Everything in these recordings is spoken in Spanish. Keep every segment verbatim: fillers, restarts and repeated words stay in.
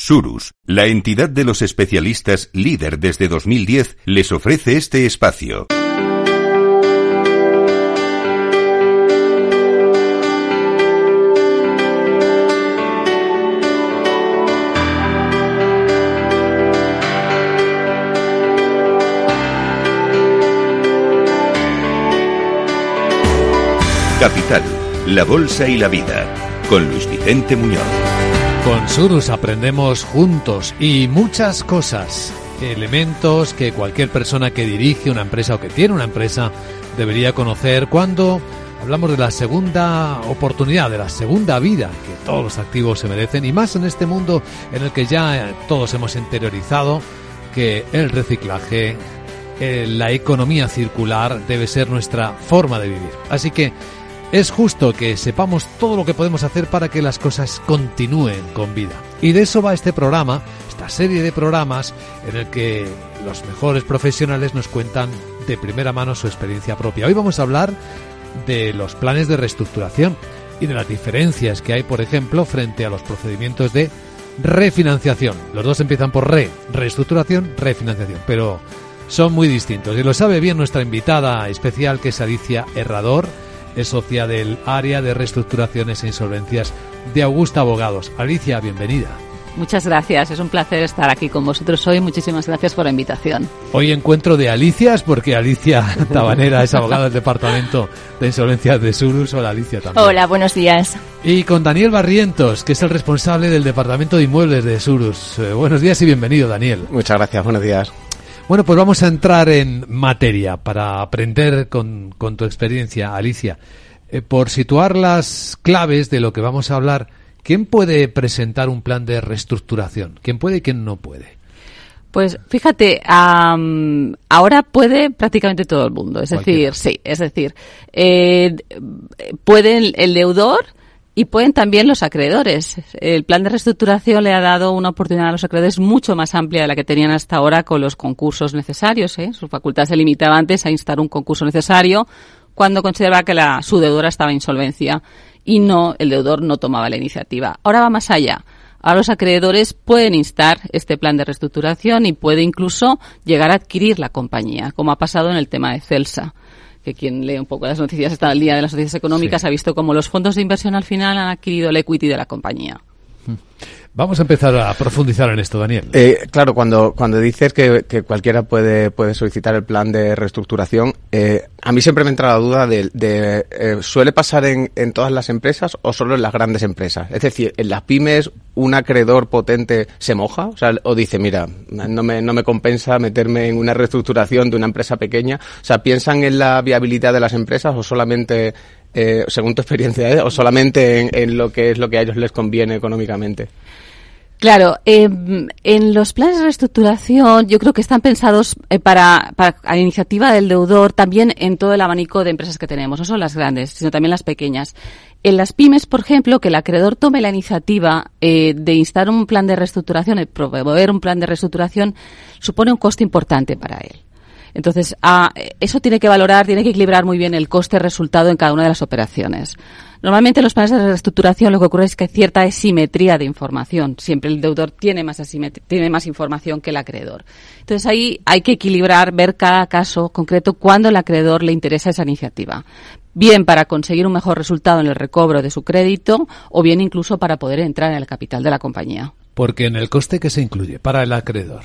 Surus, la entidad de los especialistas líder desde dos mil diez, les ofrece este espacio. Capital, la bolsa y la vida, con Luis Vicente Muñoz. Con Surus aprendemos juntos y muchas cosas, elementos que cualquier persona que dirige una empresa o que tiene una empresa debería conocer cuando hablamos de la segunda oportunidad, de la segunda vida que todos los activos se merecen, y más en este mundo en el que ya todos hemos interiorizado que el reciclaje, la economía circular debe ser nuestra forma de vivir. Así que es justo que sepamos todo lo que podemos hacer para que las cosas continúen con vida. Y de eso va este programa, esta serie de programas en el que los mejores profesionales nos cuentan de primera mano su experiencia propia. Hoy vamos a hablar de los planes de reestructuración y de las diferencias que hay, por ejemplo, frente a los procedimientos de refinanciación. Los dos empiezan por re, reestructuración, refinanciación, pero son muy distintos. Y lo sabe bien nuestra invitada especial, que es Alicia Herrador, es socia del área de reestructuraciones e insolvencias de Augusta Abogados. Alicia, bienvenida. Muchas gracias, es un placer estar aquí con vosotros hoy. Muchísimas gracias por la invitación. Hoy encuentro de Alicias, porque Alicia Tabanera es abogada del Departamento de Insolvencias de Surus. Hola, Alicia, también. Hola, buenos días. Y con Daniel Barrientos, que es el responsable del Departamento de Inmuebles de Surus. Eh, buenos días y bienvenido, Daniel. Muchas gracias, buenos días. Bueno, pues vamos a entrar en materia para aprender con, con tu experiencia, Alicia. Eh, por situar las claves de lo que vamos a hablar, ¿quién puede presentar un plan de reestructuración? ¿Quién puede y quién no puede? Pues fíjate, um, ahora puede prácticamente todo el mundo. Es Cualquiera. decir, sí, es decir, eh, puede el, el deudor y pueden también los acreedores. El plan de reestructuración le ha dado una oportunidad a los acreedores mucho más amplia de la que tenían hasta ahora con los concursos necesarios, ¿eh? Su facultad se limitaba antes a instar un concurso necesario cuando consideraba que la, su deudora estaba en insolvencia y no, el deudor no tomaba la iniciativa. Ahora va más allá. Ahora los acreedores pueden instar este plan de reestructuración y puede incluso llegar a adquirir la compañía, como ha pasado en el tema de Celsa, que quien lee un poco las noticias, está al día de las noticias económicas, sí, ha visto cómo los fondos de inversión al final han adquirido el equity de la compañía. Vamos a empezar a profundizar en esto, Daniel. Eh, claro, cuando cuando dices que, que cualquiera puede puede solicitar el plan de reestructuración, eh, a mí siempre me entra la duda de, de eh, ¿suele pasar en, en todas las empresas o solo en las grandes empresas? Es decir, ¿en las pymes un acreedor potente se moja? O sea, o dice, mira, no me no me compensa meterme en una reestructuración de una empresa pequeña. O sea, ¿piensan en la viabilidad de las empresas o solamente, eh, según tu experiencia, eh, o solamente en, en lo que es lo que a ellos les conviene económicamente? Claro, eh, en los planes de reestructuración yo creo que están pensados eh, para, para la iniciativa del deudor también en todo el abanico de empresas que tenemos, no solo las grandes, sino también las pequeñas. En las pymes, por ejemplo, que el acreedor tome la iniciativa eh, de instar un plan de reestructuración, de promover un plan de reestructuración, supone un coste importante para él. Entonces, ah, eso tiene que valorar, tiene que equilibrar muy bien el coste-resultado en cada una de las operaciones. Normalmente en los planes de reestructuración lo que ocurre es que hay cierta asimetría de información. Siempre el deudor tiene más asimetría, tiene más información que el acreedor. Entonces ahí hay que equilibrar, ver cada caso concreto cuándo el acreedor le interesa esa iniciativa. Bien para conseguir un mejor resultado en el recobro de su crédito o bien incluso para poder entrar en el capital de la compañía. Porque en el coste, ¿qué se incluye para el acreedor?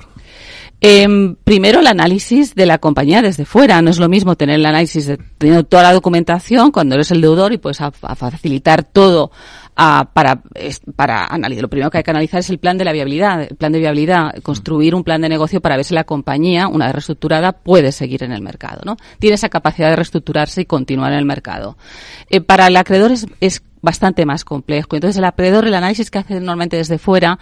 Eh, primero, el análisis de la compañía desde fuera. No es lo mismo tener el análisis de teniendo toda la documentación cuando eres el deudor y puedes a, a facilitar todo a, para, es, para analizar. Lo primero que hay que analizar es el plan de la viabilidad. El plan de viabilidad, construir un plan de negocio para ver si la compañía, una vez reestructurada, puede seguir en el mercado, ¿no? Tiene esa capacidad de reestructurarse y continuar en el mercado. Eh, para el acreedor es, es bastante más complejo. Entonces, el acreedor, el análisis que hace normalmente desde fuera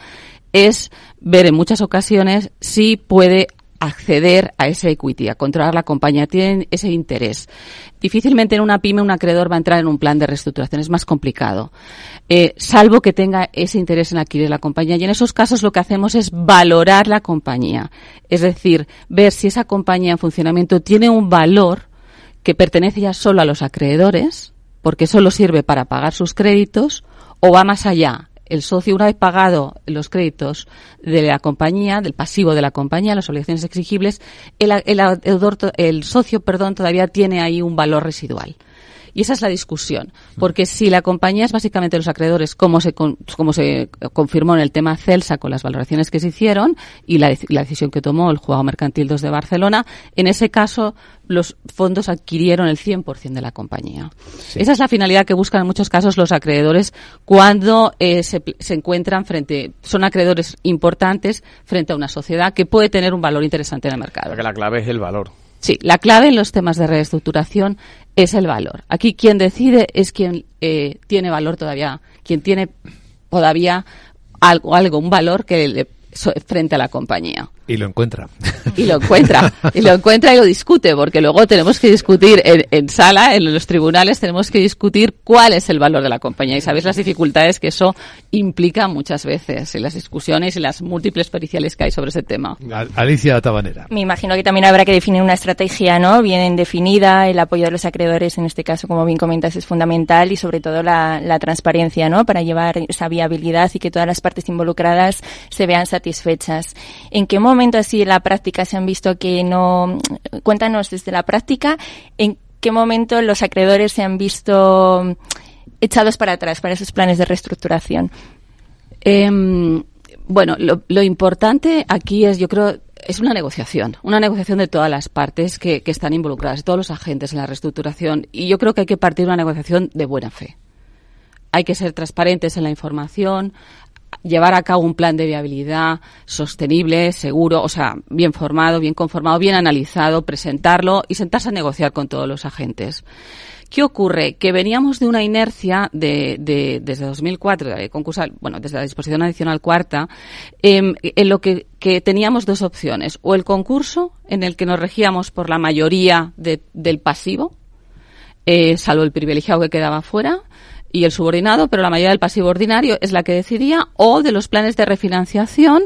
es ver en muchas ocasiones si puede acceder a ese equity, a controlar la compañía, tienen ese interés. Difícilmente en una pyme un acreedor va a entrar en un plan de reestructuración, es más complicado, eh, salvo que tenga ese interés en adquirir la compañía. Y en esos casos lo que hacemos es valorar la compañía, es decir, ver si esa compañía en funcionamiento tiene un valor que pertenece ya solo a los acreedores, porque solo sirve para pagar sus créditos, o va más allá. el socio, una vez pagado los créditos de la compañía, del pasivo de la compañía, las obligaciones exigibles, el, el, deudor, el socio, perdón, todavía tiene ahí un valor residual. Y esa es la discusión, porque si la compañía es básicamente los acreedores, como se con, como se confirmó en el tema Celsa con las valoraciones que se hicieron y la, la decisión que tomó el Juzgado Mercantil dos de Barcelona, en ese caso los fondos adquirieron el cien por ciento de la compañía. Sí. Esa es la finalidad que buscan en muchos casos los acreedores cuando eh, se, se encuentran frente, son acreedores importantes frente a una sociedad que puede tener un valor interesante en el mercado. Porque la clave es el valor. Sí, la clave en los temas de reestructuración es el valor. Aquí quien decide es quien eh, tiene valor todavía, quien tiene todavía algo, algo un valor que le, so, frente a la compañía. Y lo encuentra. Y lo encuentra. Y lo encuentra y lo discute, porque luego tenemos que discutir en, en sala, en los tribunales, tenemos que discutir cuál es el valor de la compañía. Y sabéis las dificultades que eso implica muchas veces en las discusiones y las múltiples periciales que hay sobre ese tema. Alicia Tabanera. Me imagino que también habrá que definir una estrategia, ¿no? Bien definida, el apoyo de los acreedores, en este caso, como bien comentas, es fundamental y sobre todo la, la transparencia, ¿no? Para llevar esa viabilidad y que todas las partes involucradas se vean satisfechas. ¿En qué momento así en la práctica se han visto que no? Cuéntanos desde la práctica, ¿en qué momento los acreedores se han visto echados para atrás para esos planes de reestructuración? Eh, bueno, lo, lo importante aquí es, yo creo, es una negociación, una negociación de todas las partes que, que están involucradas, de todos los agentes en la reestructuración, y yo creo que hay que partir de una negociación de buena fe. Hay que ser transparentes en la información, llevar a cabo un plan de viabilidad sostenible, seguro, o sea, bien formado, bien conformado, bien analizado, presentarlo y sentarse a negociar con todos los agentes. ¿Qué ocurre? Que veníamos de una inercia de, de desde dos mil cuatro, de concursal, bueno, desde la disposición adicional cuarta, eh, en lo que, que teníamos dos opciones. O el concurso, en el que nos regíamos por la mayoría de, del pasivo, eh, salvo el privilegiado que quedaba fuera, y el subordinado, pero la mayoría del pasivo ordinario es la que decidía, o de los planes de refinanciación,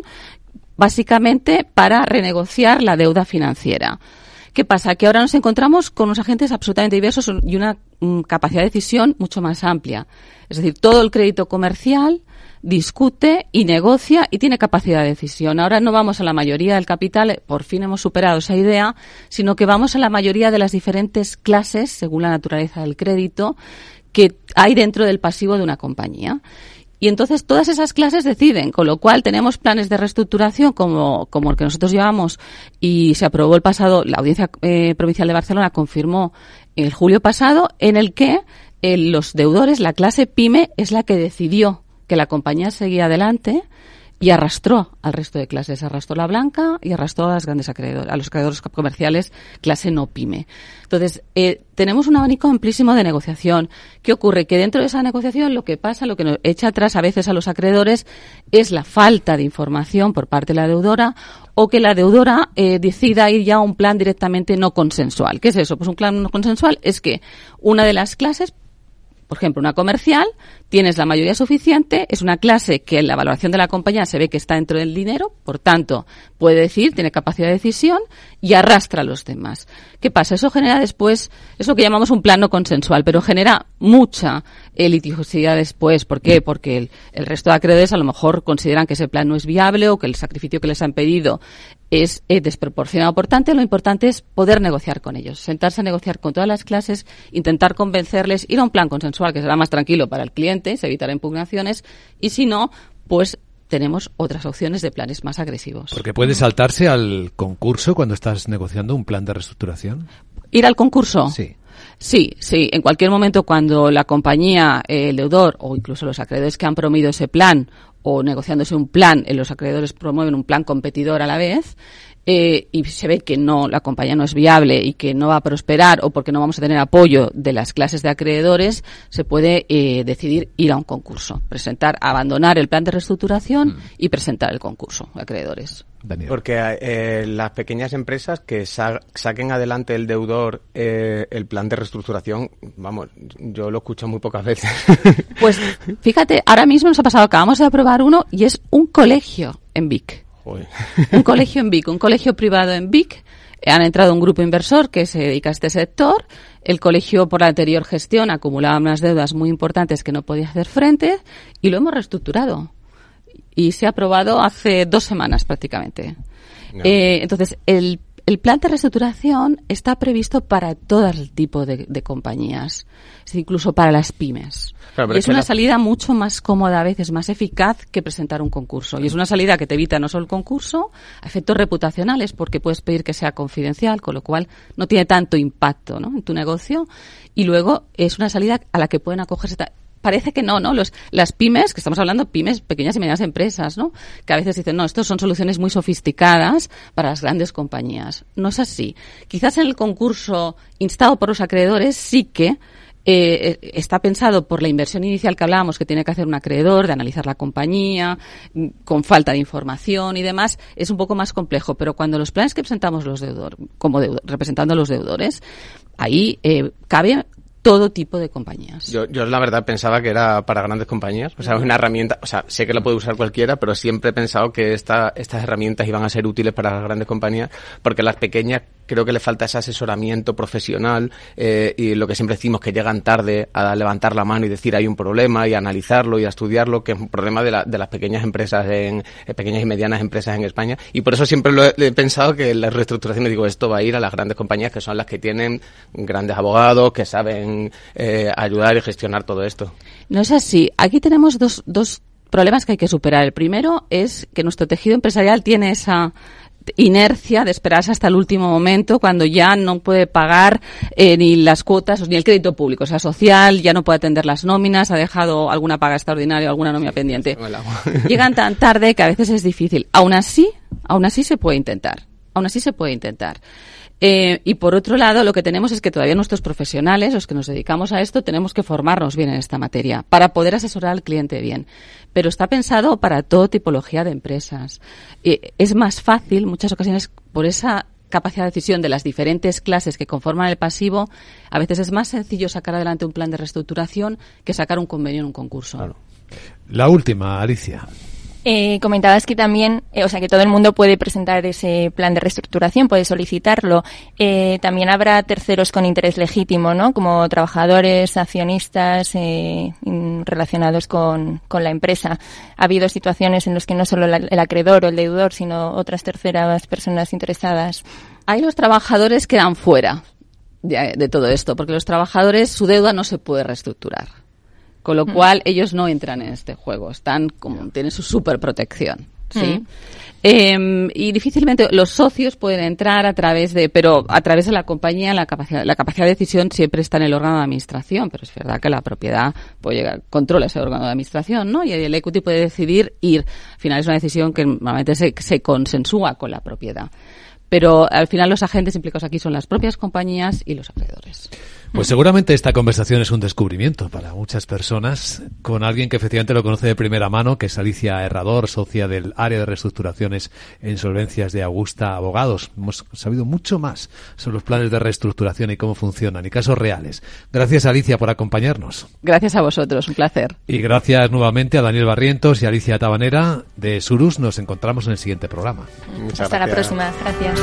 básicamente para renegociar la deuda financiera. ¿Qué pasa? Que ahora nos encontramos con unos agentes absolutamente diversos y una um, capacidad de decisión mucho más amplia. Es decir, todo el crédito comercial discute y negocia y tiene capacidad de decisión. Ahora no vamos a la mayoría del capital, por fin hemos superado esa idea, sino que vamos a la mayoría de las diferentes clases, según la naturaleza del crédito, que hay dentro del pasivo de una compañía. Y entonces todas esas clases deciden, con lo cual tenemos planes de reestructuración como, como el que nosotros llevamos y se aprobó el pasado, la Audiencia eh, Provincial de Barcelona confirmó el julio pasado, en el que eh, los deudores, la clase PYME, es la que decidió que la compañía seguía adelante y arrastró al resto de clases, arrastró la blanca y arrastró a las grandes acreedores, a los acreedores comerciales clase no pyme. Entonces, eh, tenemos un abanico amplísimo de negociación. ¿Qué ocurre? Que dentro de esa negociación lo que pasa, lo que nos echa atrás a veces a los acreedores es la falta de información por parte de la deudora o que la deudora eh, decida ir ya a un plan directamente no consensual. ¿Qué es eso? Pues un plan no consensual es que una de las clases, por ejemplo, una comercial, tienes la mayoría suficiente, es una clase que en la valoración de la compañía se ve que está dentro del dinero, por tanto, puede decir, tiene capacidad de decisión y arrastra a los demás. ¿Qué pasa? Eso genera después, es lo que llamamos un plan no consensual, pero genera mucha eh, litigiosidad después. ¿Por qué? Porque el, el resto de acreedores a lo mejor consideran que ese plan no es viable o que el sacrificio que les han pedido es eh, desproporcionado. Por tanto, lo importante es poder negociar con ellos, sentarse a negociar con todas las clases, intentar convencerles, ir a un plan consensual que será más tranquilo para el cliente, se evitará impugnaciones, y si no, pues tenemos otras opciones de planes más agresivos. Porque puede saltarse al concurso cuando estás negociando un plan de reestructuración. ¿Ir al concurso? Sí. Sí, sí. En cualquier momento cuando la compañía, eh, el deudor o incluso los acreedores que han promovido ese plan o negociándose un plan, eh, los acreedores promueven un plan competidor a la vez, eh, y se ve que no, la compañía no es viable y que no va a prosperar o porque no vamos a tener apoyo de las clases de acreedores, se puede eh, decidir ir a un concurso, presentar, abandonar el plan de reestructuración mm. y presentar el concurso de acreedores. Daniel. Porque eh, las pequeñas empresas que sa- saquen adelante el deudor eh, el plan de reestructuración, vamos, yo lo escucho muy pocas veces. Pues fíjate, ahora mismo nos ha pasado, acabamos de aprobar uno y es un colegio en Vic. Joder. Un colegio en Vic, un colegio privado en Vic, han entrado un grupo inversor que se dedica a este sector. El colegio, por la anterior gestión, acumulaba unas deudas muy importantes que no podía hacer frente y lo hemos reestructurado. Y se ha aprobado hace dos semanas prácticamente. No. Eh, entonces, el El plan de reestructuración está previsto para todo el tipo de, de compañías, incluso para las pymes. Claro, y es una la... salida mucho más cómoda, a veces más eficaz que presentar un concurso. Y es una salida que te evita no solo el concurso, a efectos reputacionales, porque puedes pedir que sea confidencial, con lo cual no tiene tanto impacto, ¿no?, en tu negocio. Y luego es una salida a la que pueden acogerse. Parece que no, ¿no? Los, las pymes, que estamos hablando pymes, pequeñas y medianas empresas, ¿no?, que a veces dicen, no, estos son soluciones muy sofisticadas para las grandes compañías. No es así. Quizás en el concurso instado por los acreedores sí que eh, está pensado por la inversión inicial que hablábamos, que tiene que hacer un acreedor, de analizar la compañía, con falta de información y demás, es un poco más complejo. Pero cuando los planes que presentamos los deudores, como deudor, representando a los deudores, ahí eh, cabe todo tipo de compañías. Yo, yo la verdad pensaba que era para grandes compañías, o sea, es una herramienta, o sea, sé que la puede usar cualquiera, pero siempre he pensado que esta, estas herramientas iban a ser útiles para las grandes compañías, porque las pequeñas creo que le falta ese asesoramiento profesional eh, y lo que siempre decimos, que llegan tarde a levantar la mano y decir hay un problema y a analizarlo y a estudiarlo, que es un problema de, la, de las pequeñas empresas, en eh, pequeñas y medianas empresas en España, y por eso siempre lo he, he pensado que la reestructuración, digo, esto va a ir a las grandes compañías, que son las que tienen grandes abogados, que saben Eh, ayudar y gestionar todo esto. No es así. Aquí tenemos dos, dos problemas que hay que superar. El primero es que nuestro tejido empresarial tiene esa inercia de esperarse hasta el último momento, cuando ya no puede pagar eh, ni las cuotas ni el crédito público, o sea, social, ya no puede atender las nóminas, ha dejado alguna paga extraordinaria o alguna nómina pendiente. Llegan tan tarde que a veces es difícil. Aún así, aún así se puede intentar. Aún así se puede intentar. Eh, y por otro lado, lo que tenemos es que todavía nuestros profesionales, los que nos dedicamos a esto, tenemos que formarnos bien en esta materia para poder asesorar al cliente bien. Pero está pensado para toda tipología de empresas. Eh, es más fácil, muchas ocasiones, por esa capacidad de decisión de las diferentes clases que conforman el pasivo, a veces es más sencillo sacar adelante un plan de reestructuración que sacar un convenio en un concurso. Claro. La última, Alicia. Eh, comentabas que también, eh, o sea, que todo el mundo puede presentar ese plan de reestructuración, puede solicitarlo. Eh, también habrá terceros con interés legítimo, ¿no?, como trabajadores, accionistas, eh, relacionados con, con la empresa. Ha habido situaciones en las que no solo la, el acreedor o el deudor, sino otras terceras personas interesadas. Ahí los trabajadores quedan fuera de, de todo esto, porque los trabajadores, su deuda no se puede reestructurar. Con lo cual, mm. ellos no entran en este juego. Están como, tienen su superprotección, ¿sí? Mm. Eh, y difícilmente los socios pueden entrar a través de, pero a través de la compañía, la capacidad, la capacidad de decisión siempre está en el órgano de administración, pero es verdad que la propiedad puede llegar, controla ese órgano de administración, ¿no? Y el equity puede decidir ir. Al final es una decisión que normalmente se, se consensúa con la propiedad. Pero al final los agentes implicados aquí son las propias compañías y los acreedores. Pues seguramente esta conversación es un descubrimiento para muchas personas, con alguien que efectivamente lo conoce de primera mano, que es Alicia Herrador, socia del área de reestructuraciones e insolvencias de Augusta Abogados. Hemos sabido mucho más sobre los planes de reestructuración y cómo funcionan y casos reales. Gracias, Alicia, por acompañarnos. Gracias a vosotros, un placer. Y gracias nuevamente a Daniel Barrientos y a Alicia Tabanera de Surus. Nos encontramos en el siguiente programa. Muchas Hasta gracias. La próxima. Gracias.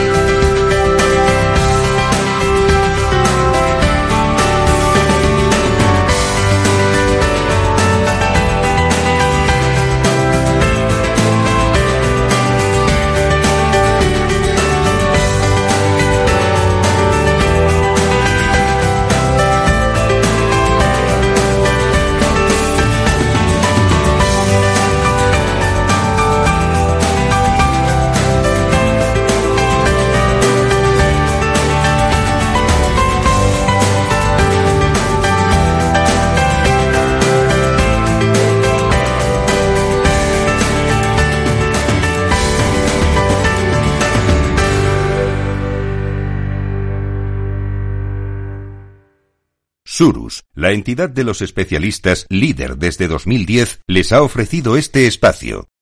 Surus, la entidad de los especialistas líder desde dos mil diez, les ha ofrecido este espacio.